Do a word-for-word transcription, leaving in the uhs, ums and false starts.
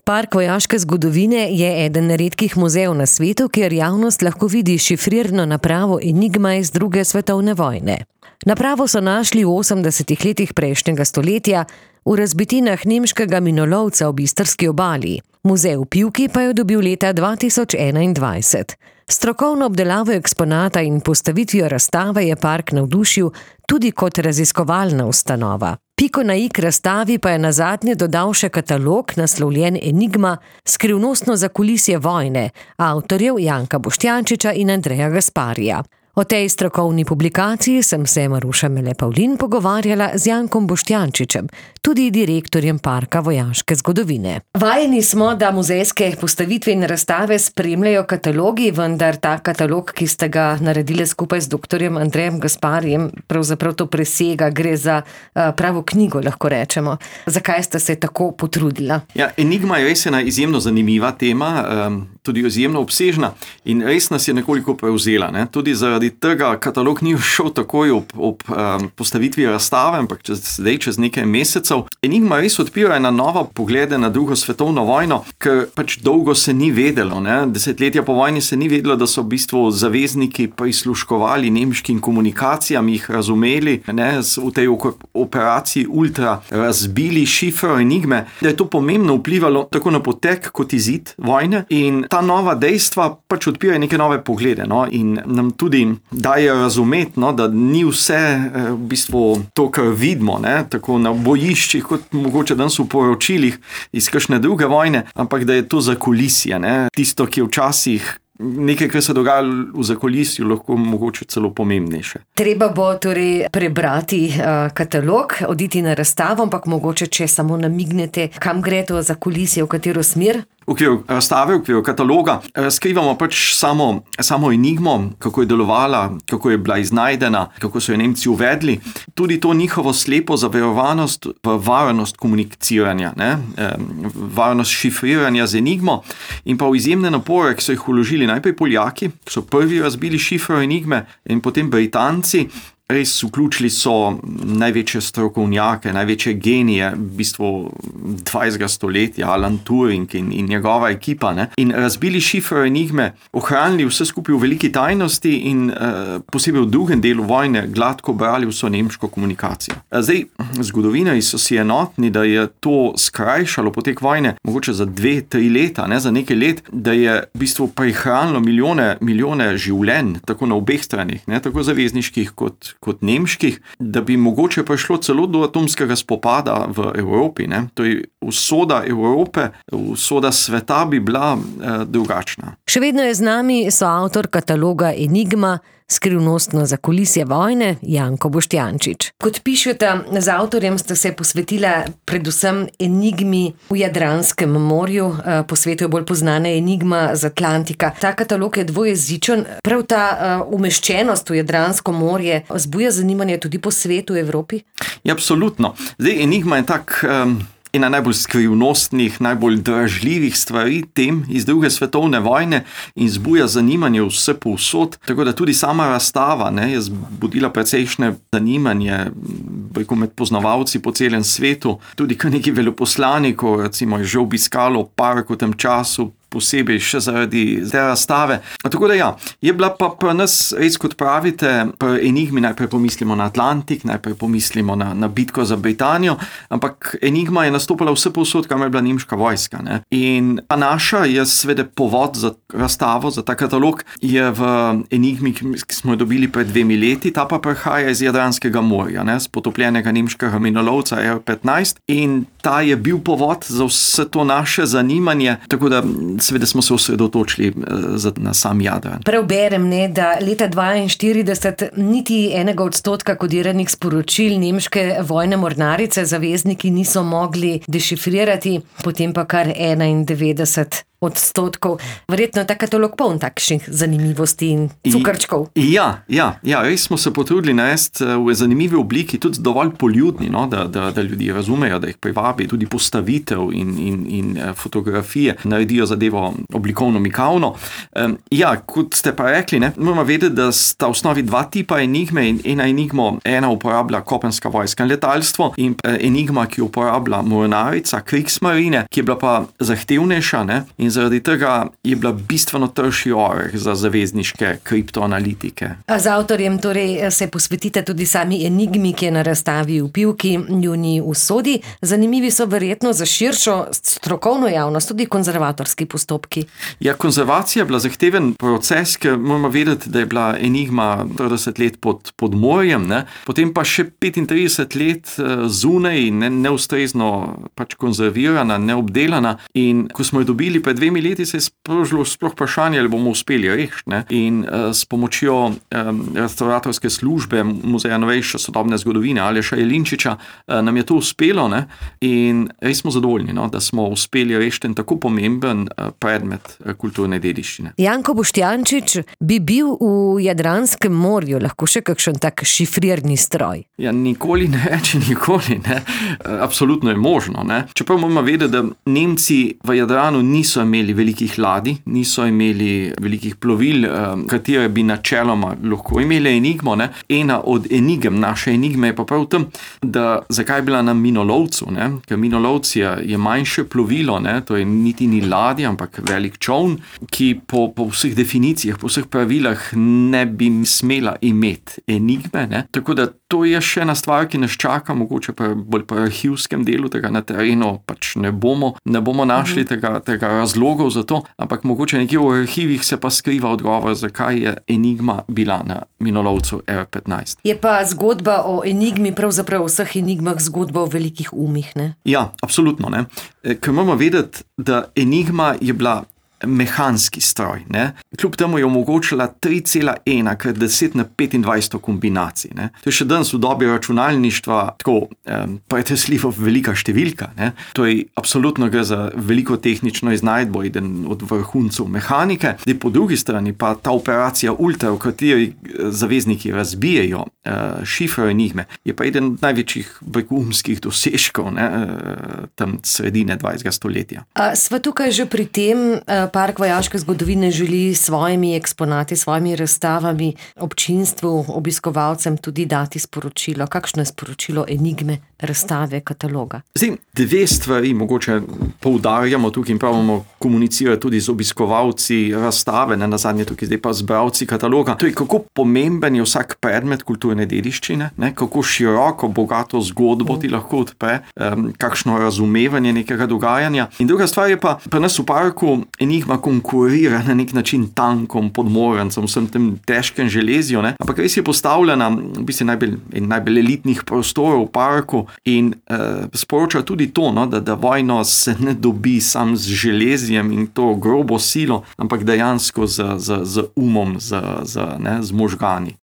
Park vojaške zgodovine je eden redkih muzejev na svetu, kjer javnost lahko vidi šifrirno napravo Enigma iz druge svetovne vojne. Napravo so našli v osemdesetih letih prejšnjega stoletja v razbitinah nemškega minolovca ob istrski obali. Muzej v Pivki pa je dobil leta dva tisoč enaindvajset. Strokovno obdelavo eksponata in postavitvijo razstave je park navdušil tudi kot raziskovalna ustanova. Piko na i k razstavi pa je nazadnje dodal še katalog, naslovljen Enigma, skrivnostno zakulisje vojne, avtorjev Janka Boštjančiča in Andreja Gasparija. O tej strokovni publikaciji sem se Maruša Mele Pavlin pogovarjala z Jankom Boštjančičem, tudi direktorjem Parka vojaške zgodovine. Vajeni smo, da muzejske postavitve in razstave spremljajo katalogi, vendar ta katalog, ki ste ga naredili skupaj z doktorjem Andrejem Gasparijem, pravzaprav to presega, gre za uh, pravo knjigo, lahko rečemo. Zakaj ste se tako potrudila? Ja, Enigma je res ena izjemno zanimiva tema, um, tudi izjemno obsežna in res nas je nekoliko prevzela, ne? Tudi zaradi tega katalog ni šel takoj ob, ob um, postavitvi razstave, ampak čez, zdaj čez nekaj mesecev. Enigma res odpira na nova poglede na drugo svetovno vojno, ker pač dolgo se ni vedelo, ne? Desetletja po vojni se ni vedelo, da so v bistvu zavezniki prisluškovali nemškim komunikacijam, jih razumeli, ne? V tej operaciji Ultra razbili šifro Enigme, da je to pomembno vplivalo tako na potek kot izid vojne in ta nova dejstva pač odpirajo neke nove poglede, no? In nam tudi daje razumeti, no, da ni vse v bistvu to, kar vidimo, ne, tako na bojiščih, kot mogoče danes v poročilih iz kakšne druge vojne, ampak da je to zakulisje, ne, tisto, ki je včasih nekaj, kar se dogaja v zakulisju, lahko mogoče celo pomembnejše. Treba bo torej prebrati uh, katalog, oditi na razstavo, ampak mogoče, če samo namignete, kam gre to zakulisje, v katero smer? V okviru razstave, v okviru kataloga razkrivamo pač samo, samo Enigmo, kako je delovala, kako je bila iznajdena, kako so jo Nemci uvedli. Tudi to njihovo slepo zaverovanost v varnost komuniciranja, ne? Varnost šifriranja z Enigmo in pa v izjemne napore, ki so jih vložili najprej Poljaki, ki so prvi razbili šifro Enigme in potem Britanci. Res vključili so največje strokovnjake, največje genije v bistvu dvajsetega stoletja, Alan Turing in, in njegova ekipa, ne? In razbili šifro Enigme, ohranili vse skupaj v veliki tajnosti in uh, posebej v drugem delu vojne gladko brali vso nemško komunikacijo. Zdaj, zgodovinarji so si enotni, da je to skrajšalo potek vojne, mogoče za dve, tri leta, ne, za nekaj let, da je v bistvu prihranilo milijone, milijone življenj, tako na obeh stranih, ne, tako zavezniških kot kot nemških, da bi mogoče prišlo celo do atomskega spopada v Evropi, ne? To je usoda Evrope, usoda sveta bi bila eh, drugačna. Še vedno je z nami soavtor kataloga Enigma, skrivnostno zakulisje vojne, Janko Boštjančič. Kot pišete, z avtorjem ste se posvetila predvsem enigmi v Jadranskem morju, po svetu je bolj poznana enigma z Atlantika. Ta katalog je dvojezičen, prav ta uh, umeščenost v Jadransko morje zbuja zanimanje tudi po svetu v Evropi? Ja, absolutno. Zdaj, enigma je tak... Um... ena najbolj skrivnostnih, najbolj dražljivih stvari tem iz druge svetovne vojne in zbuja zanimanje vse povsod. Tako da tudi sama razstava, ne, je zbudila precejšnje zanimanje med poznavalci po celem svetu. Tudi kar nekaj veleposlanikov, recimo, je že obiskalo park v tem času, posebej še zaradi te razstave. Tako da ja, je bila pa pri nas, res kot pravite, pri Enigmi najprej pomislimo na Atlantik, najprej pomislimo na, na bitko za Britanijo, ampak Enigma je nastopila vse povsod, kam je bila nemška vojska, ne. In pa naša je seveda povod za razstavo, za ta katalog, je v Enigmi, ki smo jo dobili pred dvemi leti, ta pa prihaja iz Jadranskega morja, ne, z potopljenega nemškega minolovca er petnajst in ta je bil povod za vse to naše zanimanje, tako da seveda smo se osredotočili na sam Jadran. Preberem, ne, da leta dvainštirideset niti enega odstotka kodiranih sporočil nemške vojne mornarice zavezniki niso mogli dešifrirati, potem pa kar enaindevetdeset odstotkov. Verjetno je ta katalog poln takšnih zanimivosti in cukrčkov. I, ja, ja, ja, res smo se potrudili narediti v zanimivi obliki, tudi dovolj poljudni, no, da, da, da ljudi razumejo, da jih privabi, tudi postavitev in, in, in fotografije, naredijo zadevo oblikovno mikavno. Um, ja, kot ste pa rekli, ne, moramo vedeti, da sta v osnovi dva tipa enigme in ena enigmo, ena uporablja kopenska vojska in letalstvo in enigma, ki uporablja mornarica, Kriegsmarine, ki je bila pa zahtevnejša, ne, in zaradi tega je bila bistveno trši oreh za zavezniške kriptoanalitike. A z avtorjem torej se posvetite tudi sami enigmi, ki je na razstavi v Pivki, njuni usodi. Zanimivi so verjetno za širšo strokovno javnost, tudi konzervatorski postopki. Ja, konzervacija je bila zahteven proces, ker moramo vedeti, da je bila enigma trideset let pod, pod morjem, ne? Potem pa še petintrideset let zunaj, ne, neustrezno pač konzervirana, neobdelana, in ko smo jo dobili pred dvemi leti, se je sprožilo sploh vprašanje, ali bomo uspeli rešiti, ne? In uh, s pomočjo um, restauratorske službe Muzeja novejše sodobne zgodovine Aleša Jelinčiča uh, nam je to uspelo, ne? In res smo zadovoljni, no, da smo uspeli rešiti tako pomemben uh, predmet uh, kulturne dediščine. Janko Boštjančič, bi bil v Jadranskem morju lahko še kakšen tak šifrirni stroj? Ja, nikoli ne reči nikoli, ne. Absolutno je možno, ne. Čeprav moramo vedeti, da Nemci v Jadranu niso imeli velikih ladij, niso imeli velikih plovil, katere bi načeloma lahko imeli enigmo, ne. Ena od enigem, naše enigme je pa prav v tem, da zakaj je bila na minolovcu, ne. Ker minolovc je, je manjše plovilo, ne, to je niti ni ladja, ampak velik čoln, ki po, po vseh definicijah, po vseh pravilah ne bi smela imeti enigme, ne. Tako da to je še ena stvar, ki nas čaka, mogoče pa bolj po arhivskem delu, tega na terenu pač ne bomo, ne bomo našli mm. tega, tega razlogov za to, ampak mogoče nekje v arhivih se pa skriva odgovor, zakaj je enigma bila na minolovcu R petnajst. Je pa zgodba o enigmi, pravzaprav v vseh enigmah, zgodba o velikih umih, ne? Ja, absolutno, ne. Ker moramo vedeti, da enigma je bila mehanski stroj, ne. Kljub temu je omogočila tri cela ena krat deset na petindvajset kombinacij, ne. To je še danes v dobi računalništva tako um, pretresljivo velika številka, ne. To je absolutno gre za veliko tehnično iznajdbo, eden od vrhuncev mehanike. Zdaj po drugi strani pa ta operacija Ultra, v kateri zavezniki razbijajo uh, šifro enigme, je pa eden največjih vrhunskih dosežkov, ne, uh, tam sredine dvajsetega stoletja. A sva tukaj že pri tem, uh, Park vojaške zgodovine želi s svojimi eksponati, s svojimi razstavami občinstvu, obiskovalcem tudi dati sporočilo. Kakšno je sporočilo enigme, razstave, kataloga? Zdaj, dve stvari mogoče poudarjamo tukaj in pravimo komunicirati tudi z obiskovalci razstave, ne nazadnje tukaj zdaj pa z bralci kataloga. To je, kako pomemben je vsak predmet kulturne dediščine, ne, kako široko, bogato zgodbo ti lahko odpre, um, kakšno razumevanje nekega dogajanja. In druga stvar je pa, pri nas v parku enigma konkurira na nek način tankom, podmorancem, vsem tem težkem železju, ne? Ampak res je postavljena v bistvu najbolj, najbolj elitnih prostorov v parku in uh, sporoča tudi to, no, da, da vojno se ne dobi sam z železjem in to grobo silo, ampak dejansko z, z, z umom, z, z, ne, z možgani.